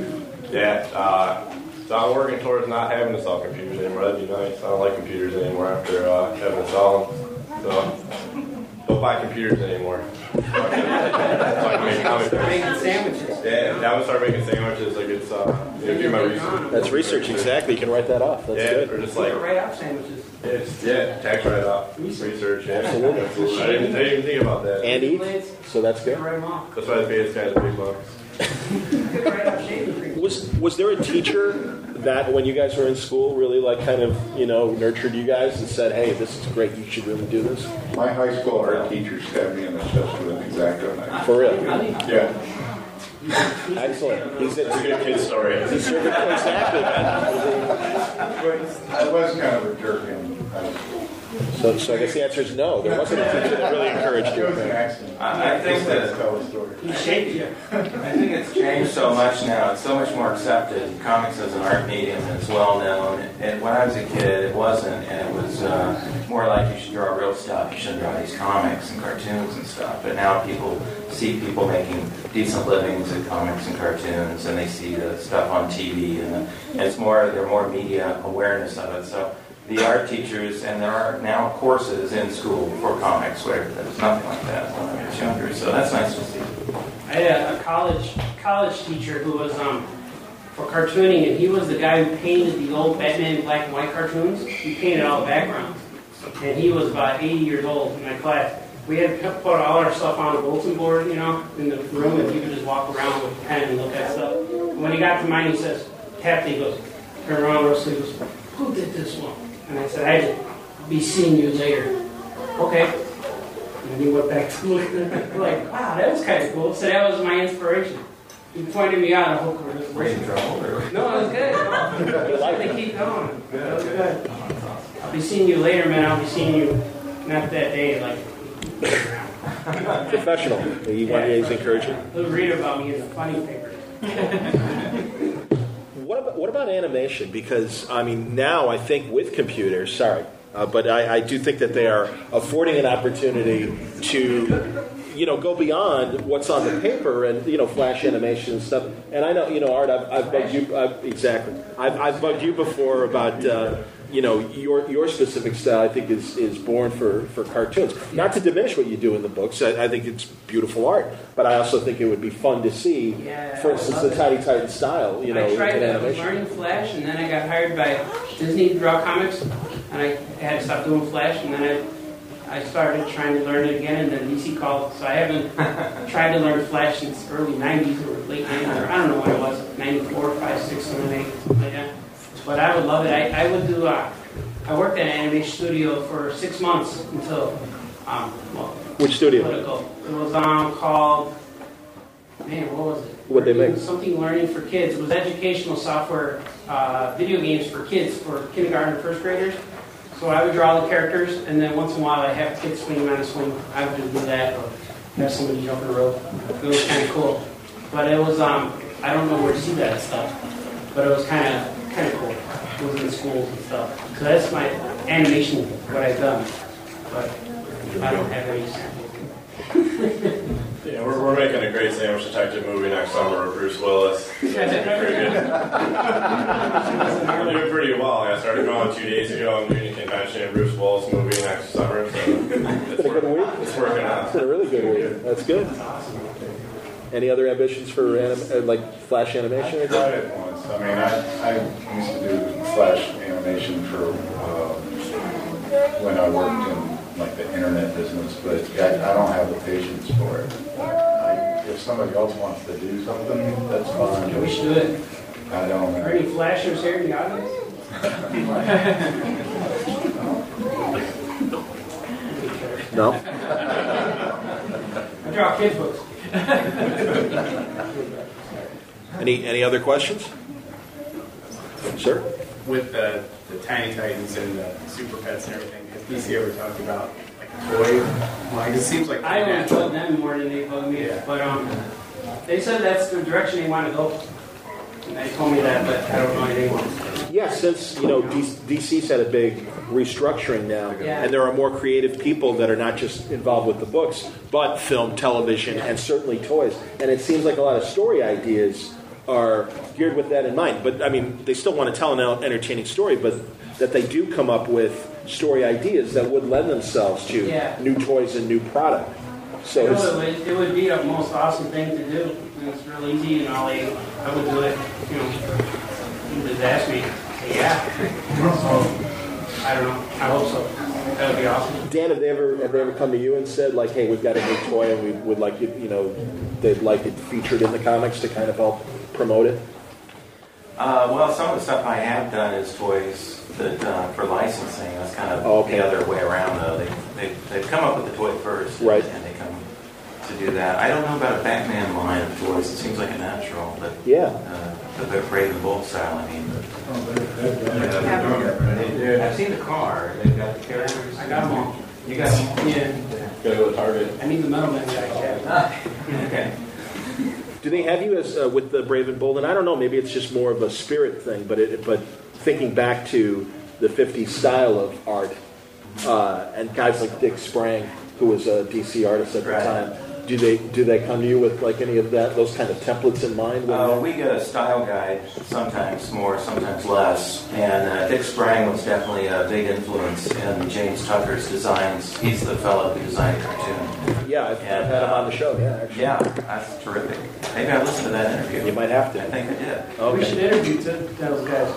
so I'm working towards not having to sell computers anymore. That'd be nice. I don't like computers anymore after having to sell them. So don't buy computers anymore. So I can make comics. Making sandwiches. Yeah, I'm gonna start making sandwiches. Do my research. That's research, exactly. You can write that off. That's good. Or just Right off sandwiches. tax write-off. Research, yeah. Absolutely. I didn't even think about that. And eat, so that's good. Write them off. That's why I pay this guy the big bucks. Right off shaving cream. Was there a teacher that, when you guys were in school, really nurtured you guys and said, "Hey, this is great. You should really do this"? My high school art teacher stabbed me in the chest with an X-Acto knife. For real? Yeah. Excellent. It's a good kid story. Exactly, man. But I was kind of a jerk in high school. So I guess the answer is no. There wasn't a teacher that really encouraged you. It was an accident. I think that Tell the story. He shaped you. I think it's changed so much now. It's so much more accepted. Comics as an art medium, and it's well known. And when I was a kid, it wasn't, and it was more like you should draw real stuff. You shouldn't draw these comics and cartoons and stuff. But now people see people making decent livings in comics and cartoons, and they see the stuff on TV, and it's they're more media awareness of it. So the art teachers, and there are now courses in school for comics where there was nothing like that when I was younger. So that's nice to see. I had a college teacher who was for cartooning, and he was the guy who painted the old Batman black and white cartoons. He painted all the backgrounds, and he was about 80 years old in my class. We had to put all our stuff on a bulletin board, in the room, and he would just walk around with a pen and look at stuff. And when he got to mine, he says, "Tapped," he goes, turn around, Russell, he goes, "Who did this one?" And I said, "I'll be seeing you later." Okay. And he went back to look at it, like, wow, that was kind of cool. So that was my inspiration. He pointed me out. I hope we're just listening. No, it was good. No. They keep going. That was good. I'll be seeing you later, man. I'll be seeing you not that day, like around. Professional. He's encouraging. He'll read about me in the funny paper. What about animation? Because, I mean, now I think with computers, but I do think that they are affording an opportunity to, go beyond what's on the paper and, flash animation and stuff. And I know, Art, I've bugged you, exactly. I've bugged you before about, your specific style, I think, is born for cartoons. Not to diminish what you do in the books. I think it's beautiful art. But I also think it would be fun to see, for instance, the Tiny Titan style, I tried learning Flash, and then I got hired by Disney to draw comics, and I had to stop doing Flash, and then I started trying to learn it again, and then DC called. So I haven't tried to learn Flash since early 90s or late 90s, or I don't know what it was, 94, 5, 6, 7, 8, something like that. But I would love it. I would do. I worked at an animation studio for 6 months until. Which studio? Political. It was called. Man, what was it? What they make? Something learning for kids. It was educational software, video games for kids, for kindergarten and first graders. So I would draw the characters, and then once in a while I have kids swinging on a swing. I would just do that, or have somebody jump in a rope. It was kind of cool. But it was. I don't know where to see that stuff, but it was kind of cool. It was in schools and stuff. So that's my animation, what I've done. But I don't have any samples. Yeah, we're making a great Sandwich Detective movie next summer with Bruce Willis. Pretty good. We're doing pretty well. I started going 2 days ago. I'm doing a convention in Bruce Willis movie next summer. So it's been a good week. It's working out. It's been a really good week. That's good. Any other ambitions for Flash animation? I tried it once. I mean, I used to do Flash animation for when I worked in the internet business, but I don't have the patience for it. If somebody else wants to do something, that's fine. Yeah, we should do it. I don't know. Are any flashers here in the audience? No. I draw kids' books. Any other questions? Sir? With the Tiny Titans and the Super Pets and everything, has DC ever talked about toy? Like, it seems like I don't bug them more than they bug me. Yeah. But they said that's the direction they want to go. And they told me that, but I don't know anything else. Yeah, since DC's had a big restructuring now, and there are more creative people that are not just involved with the books, but film, television, and certainly toys. And it seems like a lot of story ideas are geared with that in mind. But I mean, they still want to tell an entertaining story, but that they do come up with story ideas that would lend themselves to new toys and new product. So it would be the most awesome thing to do. And it's real easy, and I would do it. You just ask me, So I don't know. I hope so. That would be awesome. Dan, have they ever come to you and said, like, hey, we've got a new toy and we would like it, they'd like it featured in the comics to kind of help promote it? Well, some of the stuff I have done is toys that for licensing. That's kind of the other way around, though. They've come up with the toy first, right? And they come to do that. I don't know about a Batman line of toys. It seems like a natural, but the Brave and Bold style. I mean, I've seen the car. They've got the characters. I got them all. You got them? Yeah. Gotta go to Target. I need the middleman guy. Okay. Do they have you as with the Brave and Bold? And I don't know, maybe it's just more of a spirit thing, but thinking back to the 50s style of art, and guys like Dick Sprang, who was a DC artist at the time, do they come to you with like any of those kind of templates in mind? We get a style guide, sometimes more, sometimes less. And Dick Sprang was definitely a big influence in James Tucker's designs. He's the fellow who designed the cartoon. Yeah, I've had him on the show. Yeah, actually. Yeah, that's terrific. Maybe I listened to that interview. You might have to. I think I did. Okay. We should interview those guys.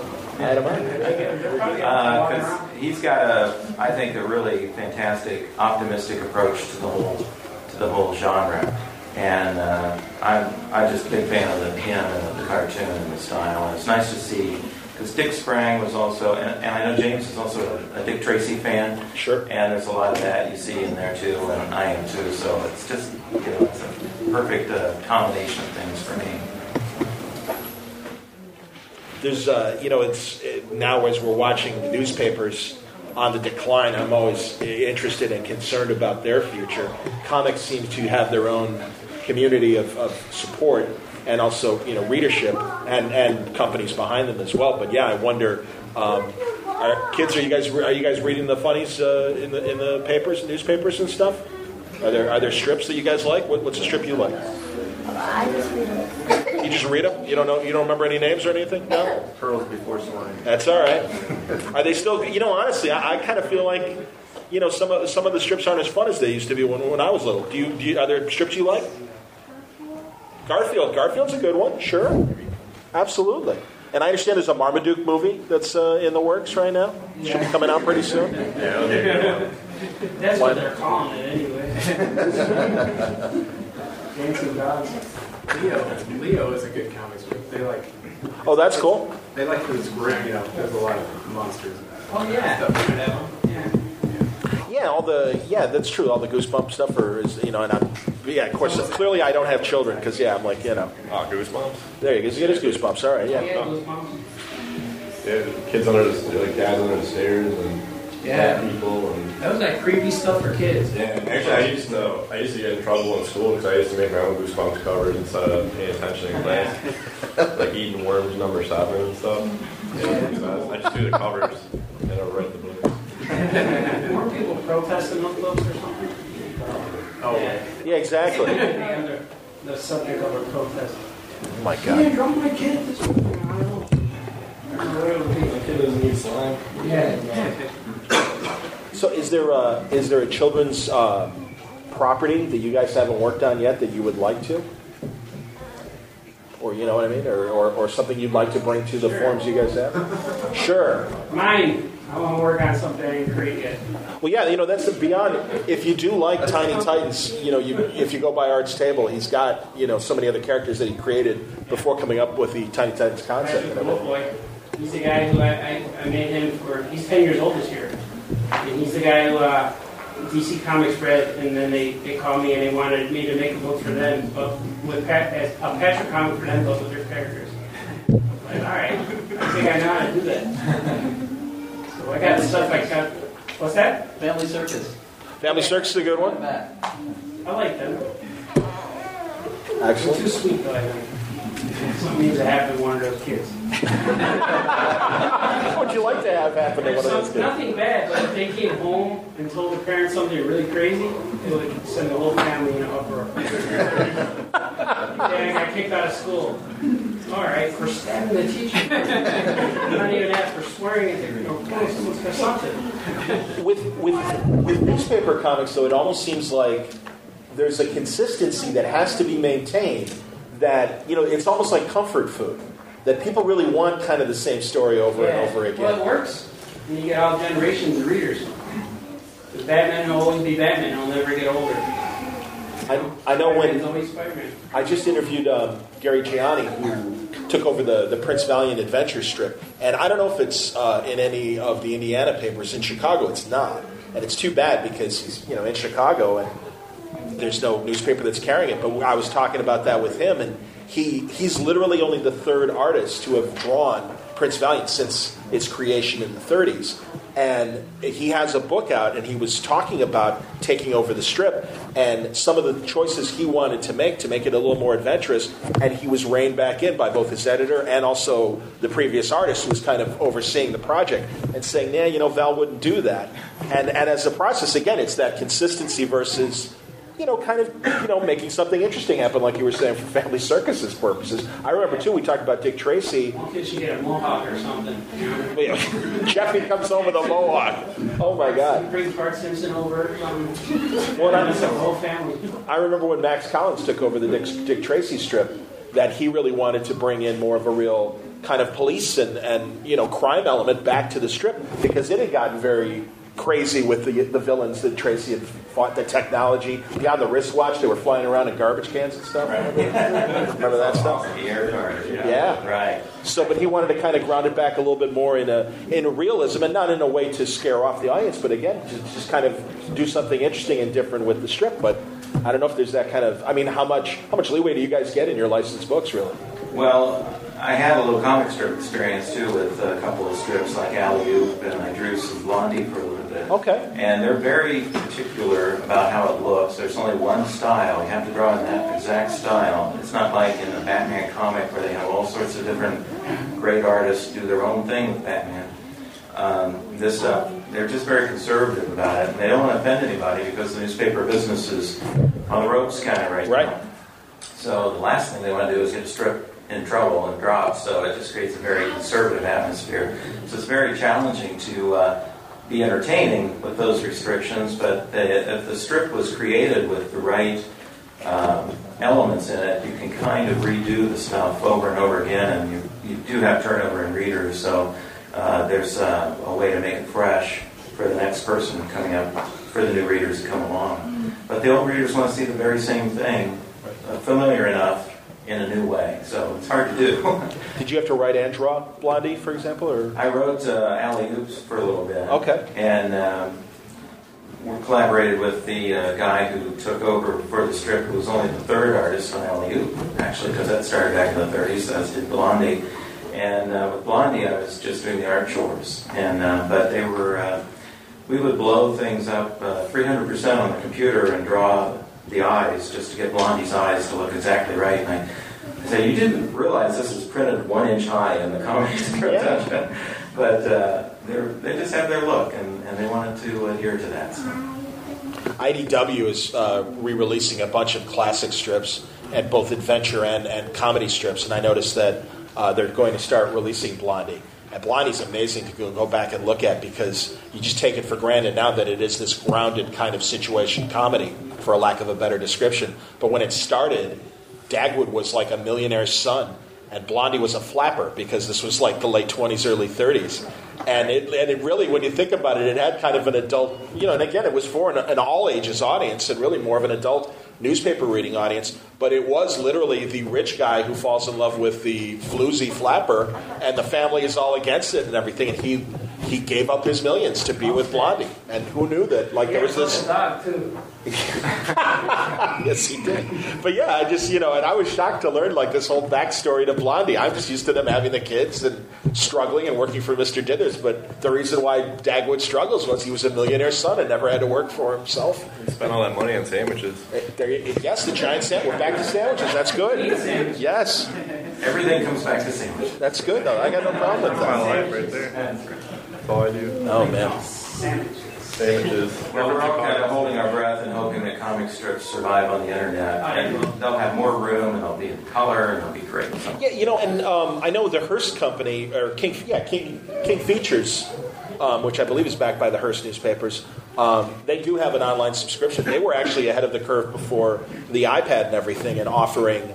Because he's got I think, a really fantastic, optimistic approach to the whole genre, and I'm just a big fan of him and of the cartoon and the style. And it's nice to see because Dick Sprang was also, and I know James is also a Dick Tracy fan. Sure. And there's a lot of that you see in there too, and I am too. So it's just, it's a perfect combination of things for me. There's, it's now as we're watching the newspapers on the decline, I'm always interested and concerned about their future. Comics seem to have their own community of support and also, readership and companies behind them as well. But yeah, I wonder, are you guys reading the funnies in the papers, newspapers and stuff? Are there strips that you guys like? What's a strip you like? I just read them. You just read them? You don't remember any names or anything? No? Pearls Before Swine. That's all right. Are they still? Honestly, I kind of feel like, some of the strips aren't as fun as they used to be when I was little. Do you? Are there strips you like? Garfield's a good one. Sure, absolutely. And I understand there's a Marmaduke movie that's in the works right now. Should be coming out pretty soon. Yeah, okay. That's what they're calling it anyway. Dancing Dogs. Leo is a good comic strip. They like. Oh, that's cool. They like this grim. There's a lot of monsters. Oh yeah. Yeah, that's true. All the Goosebump stuff, of course. Clearly, I don't have children because I'm like, Goosebumps. There you go. It is Goosebumps. All right, yeah. Yeah, kids dads under the stairs and people and that was like creepy stuff for kids. Yeah, actually, I used to get in trouble in school because I used to make my own Goosebumps covers instead of paying attention in class, like eating worms number 7 and stuff. Yeah, I just do the covers and I'll write the books. Weren't people protesting those books or something? Oh, yeah, exactly. The subject of a protest. Oh my God. Yeah, drop my kid this week. My kid doesn't need slime. Yeah. So is there a children's property that you guys haven't worked on yet that you would like to? Or you know what I mean? Or something you'd like to bring to the forums you guys have? Sure. Mine. I want to work on something I didn't create yet. Well, yeah, that's the beyond. If you do like Tiny Titans, if you go by Art's table, he's got so many other characters that he created before coming up with the Tiny Titans concept. Boy. He's the guy who I made him for. He's 10 years old this year, and he's the guy who DC Comics read, and then they called me and they wanted me to make a book for them, but with a Patrick comic for them, but with their characters. Like, all right, I think I know how to do that. I got the stuff I got. What's that? Family Circus. Family Circus is a good one. I like them. Excellent. Too sweet, though, I think. Something needs to happen to one of those kids. What would you like to have happen to one of those kids? Nothing bad, but if they came home and told their parents something really crazy, it would send the whole family in an uproar. Dad, I got kicked out of school. All right, for stabbing the teacher. Not even that, for swearing at the or something. With newspaper comics, though, it almost seems like there's a consistency that has to be maintained. That it's almost like comfort food. That people really want kind of the same story over and over again. Well, it works. And you get all generations of readers. Because Batman will always be Batman. He'll never get older. I know when always Spider-Man. I just interviewed Gary Gianni, who took over the Prince Valiant Adventure strip, and I don't know if it's in any of the Indiana papers. In Chicago, it's not, and it's too bad because he's in Chicago and there's no newspaper that's carrying it. But I was talking about that with him, and he's literally only the third artist to have drawn Prince Valiant since its creation in the 30s. And he has a book out, and he was talking about taking over the strip and some of the choices he wanted to make it a little more adventurous. And he was reined back in by both his editor and also the previous artist who was kind of overseeing the project and saying, Val wouldn't do that. And as a process, again, it's that consistency versus making something interesting happen, like you were saying, for Family Circus's purposes. I remember, too, we talked about Dick Tracy. Kids should get a mohawk or something. Jeffy comes home with a mohawk. Oh, my God. He brings Bart Simpson over or something. The whole family. I remember when Max Collins took over the Dick Tracy strip, that he really wanted to bring in more of a real kind of police and crime element back to the strip, because it had gotten very crazy with the villains that Tracy had fought, the technology. Beyond the wristwatch, they were flying around in garbage cans and stuff. Right. Remember that stuff? The air cars, Yeah. Right. So, but he wanted to kind of ground it back a little bit more in a realism, and not in a way to scare off the audience, but again, just kind of do something interesting and different with the strip. But I don't know if there's that kind of. I mean, how much leeway do you guys get in your licensed books, really? Well, I had a little comic strip experience too with a couple of strips like Alley Oop, and I drew some Blondie for a little bit. Okay. And they're very particular about how it looks. There's only one style. You have to draw in that exact style. It's not like in a Batman comic where they have all sorts of different great artists do their own thing with Batman. This stuff, they're just very conservative about it. And they don't want to offend anybody because the newspaper business is on the ropes kind of right now. So the last thing they want to do is get a strip in trouble and drop, so it just creates a very conservative atmosphere. So it's very challenging to be entertaining with those restrictions, but if the strip was created with the right elements in it, you can kind of redo the stuff over and over again, and you do have turnover in readers, so there's a way to make it fresh for the next person coming up, for the new readers to come along. But the old readers want to see the very same thing, familiar enough, in a new way, so it's hard to do. Did you have to write and draw Blondie, for example, or? I wrote Alley Oops for a little bit. Okay. And we collaborated with the guy who took over for the strip, who was only the third artist on Alley Oop, actually, because that started back in the 30s, so I did Blondie. And with Blondie, I was just doing the art chores. And but they were, we would blow things up 300% on the computer and draw the eyes, just to get Blondie's eyes to look exactly right. And I said, you didn't realize this is printed 1 inch high in the comic strip, but they just have their look, and they wanted to adhere to that. So. IDW is re-releasing a bunch of classic strips, and both adventure and comedy strips, and I noticed that they're going to start releasing Blondie. And Blondie's amazing to go back and look at, because you just take it for granted now that it is this grounded kind of situation comedy, for a lack of a better description. But when it started, Dagwood was like a millionaire's son, and Blondie was a flapper, because this was like the late 20s, early 30s. And it really, when you think about it, it had kind of an adult, and again, it was for an all-ages audience, and really more of an adult newspaper reading audience, but it was literally the rich guy who falls in love with the floozy flapper, and the family is all against it and everything, and he gave up his millions to be with Blondie. And who knew that? Like, there was this dog too. Yes, he did. But yeah, I just, and I was shocked to learn like this whole backstory to Blondie. I'm just used to them having the kids and struggling and working for Mr. Dithers, but the reason why Dagwood struggles was he was a millionaire's son and never had to work for himself. He spent all that money on sandwiches. Yes, the giant sandwich. We're back to sandwiches. That's good. Yes. Everything comes back to sandwiches. That's good, though. I got no problem with that. That's my life right there. That's all I do. Oh, man. Sandwiches. Well, we're all kind of holding our breath and hoping that comic strips survive on the internet, and they'll have more room, and they'll be in color, and they'll be great. Yeah, and I know the Hearst Company, or King Features, which I believe is backed by the Hearst newspapers, they do have an online subscription. They were actually ahead of the curve before the iPad and everything, and offering,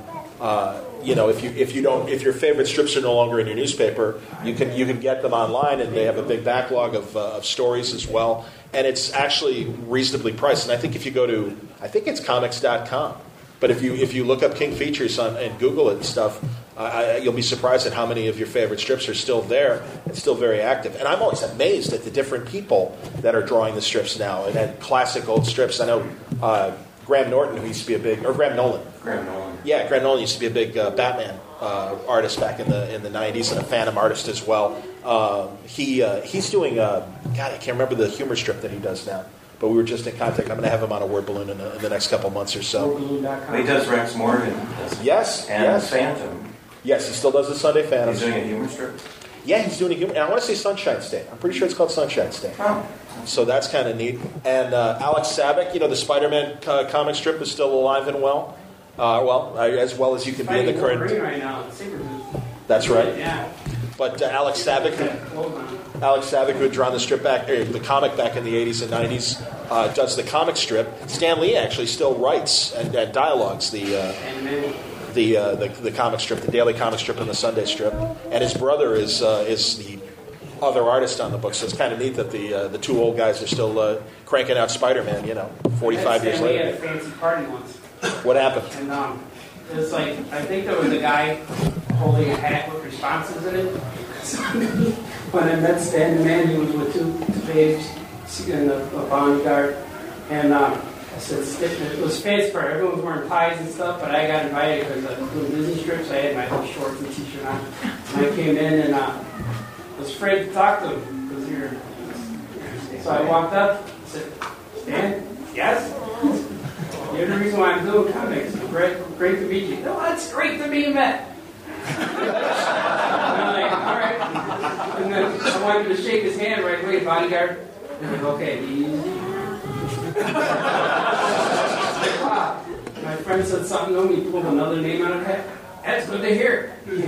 if your favorite strips are no longer in your newspaper, you can get them online, and they have a big backlog of stories as well. And it's actually reasonably priced. And I think if you go to, I think it's comics.com. But if you look up King Features and Google it and stuff, you'll be surprised at how many of your favorite strips are still there and still very active. And I'm always amazed at the different people that are drawing the strips now, and classic old strips. I know Graham Norton, who used to be Graham Nolan. Yeah, Graham Nolan used to be a big Batman artist back in the 90s, and a Phantom artist as well. He's doing I can't remember the humor strip that he does now. But we were just in contact. I'm going to have him on a word balloon in the next couple months or so. He does Rex Morgan. Yes. Phantom. Yes, he still does the Sunday Phantom. He's doing a humor strip? Yeah, he's doing a humor. And I want to say Sunshine State. I'm pretty sure it's called Sunshine State. Oh. So that's kind of neat. And Alex Savick, the Spider-Man comic strip is still alive and well. As well as you can be in the current. Right now, That's right. Yeah. But Alex Savick, who had drawn the strip the comic back in the 80s and 90s, does the comic strip. Stan Lee actually still writes and dialogues the comic strip, the daily comic strip and the Sunday strip. And his brother is the other artists on the book. So it's kind of neat that the two old guys are still cranking out Spider-Man. 45 years We later. had a fancy party once. What happened? And it was like, I think there was a guy holding a hat with responses in it. So when I met Stan the Man, he was with two babes and a bodyguard. And I said, it was fancy party. Everyone was wearing ties and stuff, but I got invited because of the Disney strips. I had my whole shorts and t-shirt on. And I came in and was afraid to talk to him because you're. So I walked up, said, Stan, yes? You're the reason why I'm doing comics. Great to meet you. No, it's great to be met. And I'm like, all right. And then I wanted to shake his hand right away, bodyguard. And I'm like, okay, easy. My friend said something to him, he pulled another name out of that. That's good to hear. It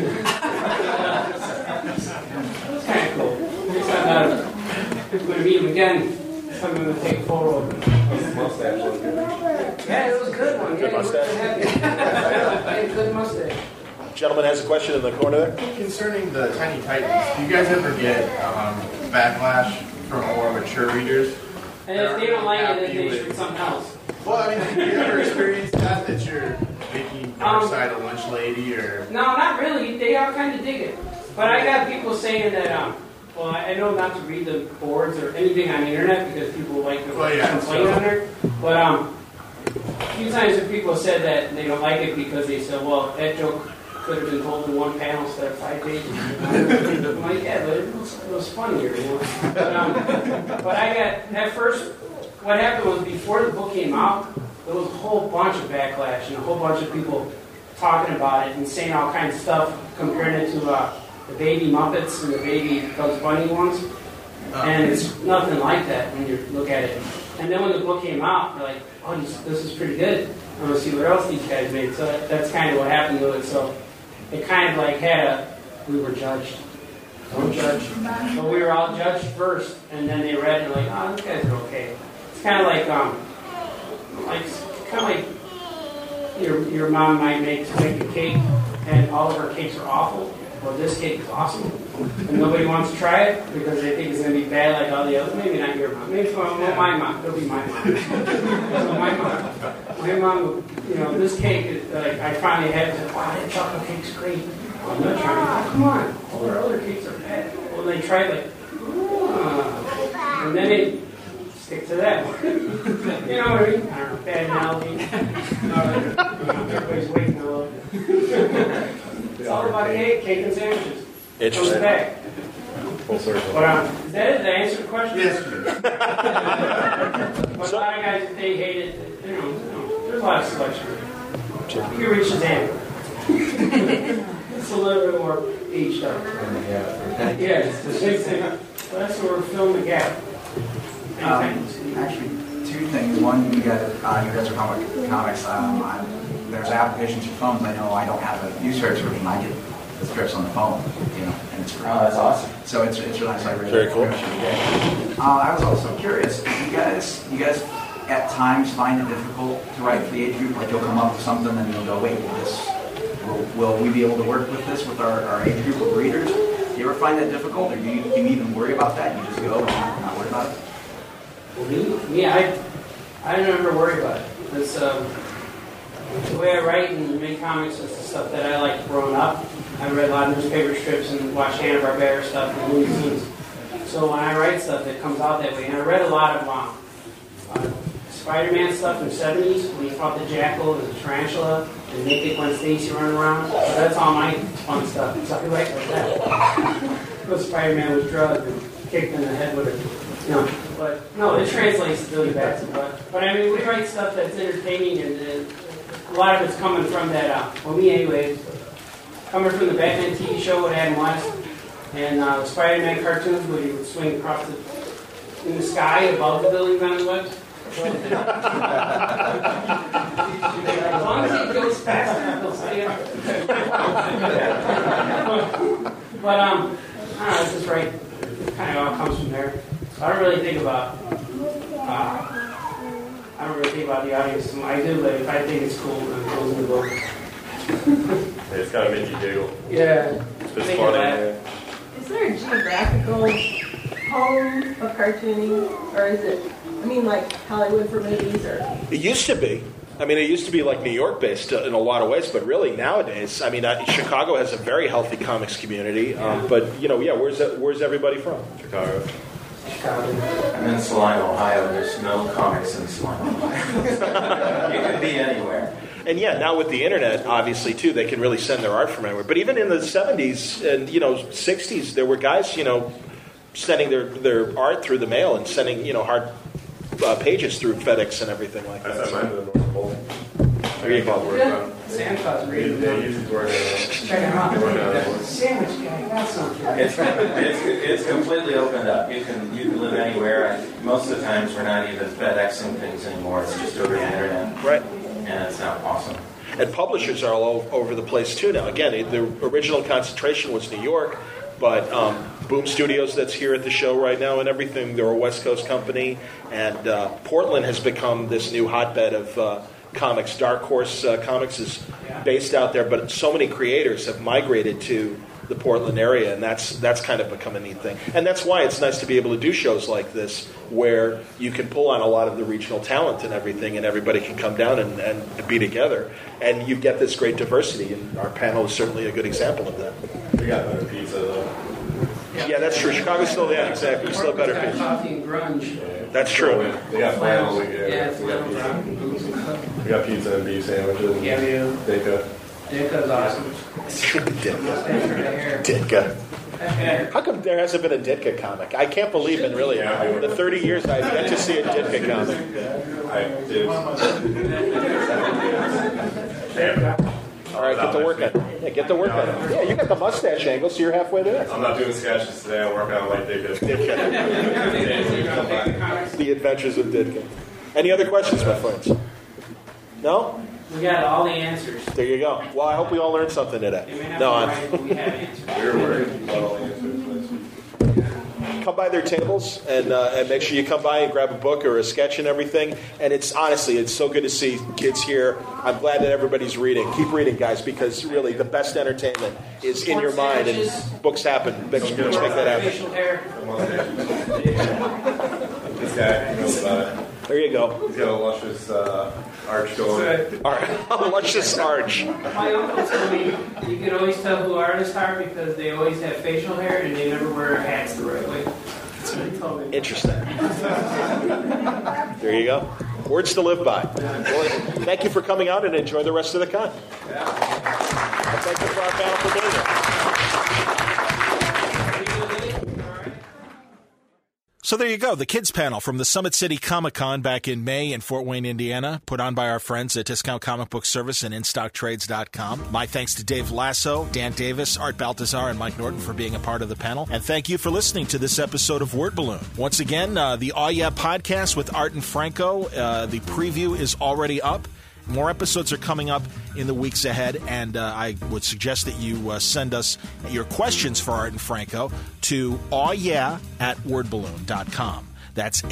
was kind of cool. Next time I'm going to meet him again, I'm going to take a photo of him. Mustache was good. Yeah, it was a good one. Good mustache. Yeah, good mustache. Gentleman has a question in the corner there. Concerning the Tiny Titans, do you guys ever get backlash from more mature readers? And if they don't like it, then they should read something else. Well, I mean, have you ever experienced that you're making Darkseid a lunch lady, or? No, not really. They all kind of dig it. But I got people saying that, well, I know not to read the boards or anything on the internet because people like to complain on there. But a few times people have said that they don't like it because they said, well, that joke could have been told in one panel instead of 5 pages. I'm like, yeah, but it was funnier, But I got, at first, what happened was before the book came out, there was a whole bunch of backlash and a whole bunch of people talking about it and saying all kinds of stuff, comparing it to the Baby Muppets and the Baby Bugs Bunny ones. And it's nothing like that when you look at it. And then when the book came out, they're like, oh, this is pretty good. I want to see what else these guys made. So that's kind of what happened with it. So it kind of like we were judged. Don't judge. But we were all judged first, and then they read and like, oh, these guys are okay. It's kind of like your mom might make a cake, and all of her cakes are awful. Well, this cake is awesome, and nobody wants to try it because they think it's going to be bad like all the others. Maybe not your mom. Maybe my mom. It'll be my mom. So my mom, this cake, I finally had to say, wow, that chocolate cake's great. Oh, I'm not trying. Oh, come on. All their other cakes are bad. Well, they try and then they stick to that one. You know what I mean? I don't know, bad analogy. Everybody's waiting a little bit. It's all about cake and sandwiches. Interesting. Back. Full circle. But is that it? Did I answer the question? Yes. But a lot of guys, if they hate it, there's a lot of selection. You can reach Shazam. It's a little bit more aged up. Yeah, that's where we're filling the gap. Actually, two things. One, you guys are comics. There's applications for phones. I know I don't have a user version. I get the strips on the phone, and it's free. Oh, that's awesome. So it's really nice. I really Very cool. I was also curious. You guys at times find it difficult to write for the age group? Like you'll come up with something and you'll go, wait, will we be able to work with this with our age group of readers? Do you ever find that difficult, or do you even worry about that? You just go and not worry about it? Well, me, I never worry about it. It's the way I write and make comics is the stuff that I liked growing up. I read a lot of newspaper strips and watched Hanna-Barbera stuff and Looney Tunes. So when I write stuff, it comes out that way. And I read a lot of Spider-Man stuff in the 70s when he fought the Jackal and the Tarantula and naked Gwen Stacy running around. So that's all my fun stuff. So I write like that. Because Spider-Man was drugged and kicked in the head with it. But no, it translates to Billy Batson. But I mean, we write stuff that's entertaining and a lot of it's coming from that, well, me anyways, coming from the Batman TV show with Adam West and the Spider-Man cartoons where he would swing across in the sky above the buildings on his webs. As long as he goes fast enough, he'll stay up. But, I don't know, it's just right. It kind of all comes from there. So I don't really think about the audience. I do, but if I think it's cool, then it goes in the book. It's got to make you giggle. Yeah. It's just funny. Is there a geographical home of cartooning, or is it, I mean, like Hollywood for movies, or? It used to be. I mean, it used to be like New York-based in a lot of ways, but really nowadays, I mean, Chicago has a very healthy comics community. But, you know, yeah, where's everybody from? Chicago. I'm in Salina, Ohio. There's no comics in Salina, Ohio. You could be anywhere. And yeah, now with the internet, obviously, too, they can really send their art from anywhere. But even in the 70s and, 60s, there were guys, sending their art through the mail and sending, hard pages through FedEx and everything like that. I sent mine to the North Pole. There you go. Santa's reading. Check him out. Sandwich guy, that's okay. It's completely opened up. You can live anywhere. Most of the times we're not even FedExing things anymore. It's just over the internet. Right. And it's not awesome. And publishers are all over the place too now. Again, the original concentration was New York, but Boom Studios that's here at the show right now and everything, they're a West Coast company. And Portland has become this new hotbed of comics. Dark Horse Comics is based out there, but so many creators have migrated to the Portland area, and that's kind of become a neat thing. And that's why it's nice to be able to do shows like this where you can pull on a lot of the regional talent and everything, and everybody can come down and be together. And you get this great diversity, and our panel is certainly a good example of that. We got better pizza, though. Yeah, that's true. Chicago's still, exactly. Still better pizza. Coffee and grunge. That's true. They got flannel. We Yeah, got pizza and beef sandwiches. Yeah, we do. Ditka. Ditka's awesome. Ditka. How come there hasn't been a Ditka comic? I can't believe in really the 30 years I've yet to see a Ditka comic. I did. All right, get to work on it. Yeah, get to work on it. Yeah, you got the mustache angle, so you're halfway there. I'm not doing sketches today. I'm working on like Ditka. The Adventures of Ditka. Any other questions, my friends? No? We got all the answers. There you go. Well, I hope we all learned something today. We have answers. We're worried about all the answers. Come by their tables and make sure you come by and grab a book or a sketch and everything. And it's so good to see kids here. I'm glad that everybody's reading. Keep reading, guys, because really the best entertainment is in your mind, and books happen. Books make that happen. This guy knows about it. There you go. He's got a luscious arch going. All right, a luscious arch. My uncle told me you can always tell who artists are because they always have facial hair and they never wear hats the right way. That's what he told me. Interesting. There you go. Words to live by. Well, thank you for coming out and enjoy the rest of the con. And thank you for our panel for being here. So there you go, the kids panel from the Summit City Comic-Con back in May in Fort Wayne, Indiana, put on by our friends at Discount Comic Book Service and InStockTrades.com. My thanks to Dave Lasso, Dan Davis, Art Baltazar, and Mike Norton for being a part of the panel. And thank you for listening to this episode of Word Balloon. Once again, the Aw Yeah podcast with Art and Franco, the preview is already up. More episodes are coming up in the weeks ahead, and I would suggest that you send us your questions for Art and Franco to awyeah@wordballoon.com. That's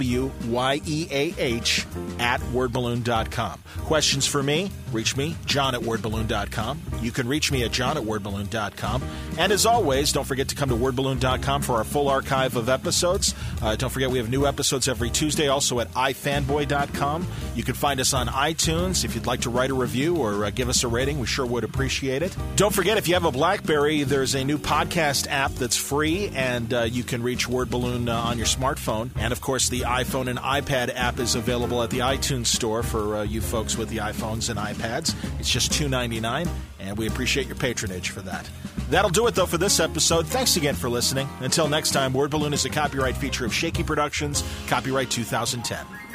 AWYEAH @wordballoon.com. Questions for me? Reach me, John@wordballoon.com. You can reach me at John@wordballoon.com. And as always, don't forget to come to wordballoon.com for our full archive of episodes. Don't forget we have new episodes every Tuesday, also at ifanboy.com. You can find us on iTunes. If you'd like to write a review or give us a rating, we sure would appreciate it. Don't forget, if you have a BlackBerry, there's a new podcast app that's free, and you can reach Word Balloon on your smartphone. And, of course, the iPhone and iPad app is available at the iTunes store for you folks with the iPhones and iPads. It's just $2.99, and we appreciate your patronage for that. That'll do it, though, for this episode. Thanks again for listening. Until next time, Word Balloon is a copyright feature of Shaky Productions, copyright 2010.